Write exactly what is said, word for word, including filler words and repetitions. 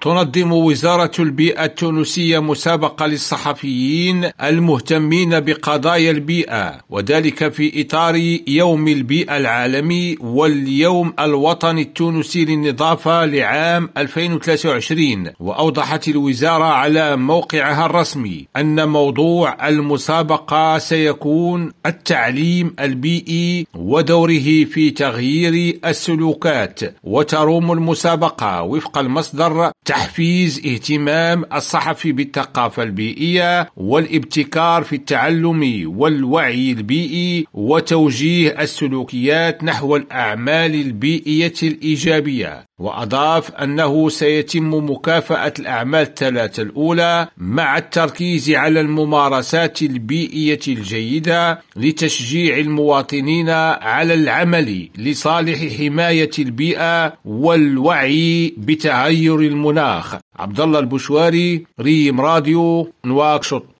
تنظم وزارة البيئة التونسية مسابقة للصحفيين المهتمين بقضايا البيئة، وذلك في إطار يوم البيئة العالمي واليوم الوطني التونسي للنظافة لعام ألفين وثلاثة وعشرين. وأوضحت الوزارة على موقعها الرسمي أن موضوع المسابقة سيكون التعليم البيئي ودوره في تغيير السلوكات، وتروم المسابقة وفق المصدر تحفيز اهتمام الصحفي بالثقافة البيئية والابتكار في التعلم والوعي البيئي وتوجيه السلوكيات نحو الأعمال البيئية الإيجابية. وأضاف أنه سيتم مكافأة الأعمال الثلاثة الأولى مع التركيز على الممارسات البيئية الجيدة لتشجيع المواطنين على العمل لصالح حماية البيئة والوعي بتغير المناخ. عبد الله البشواري، ريم راديو، نواكشوط.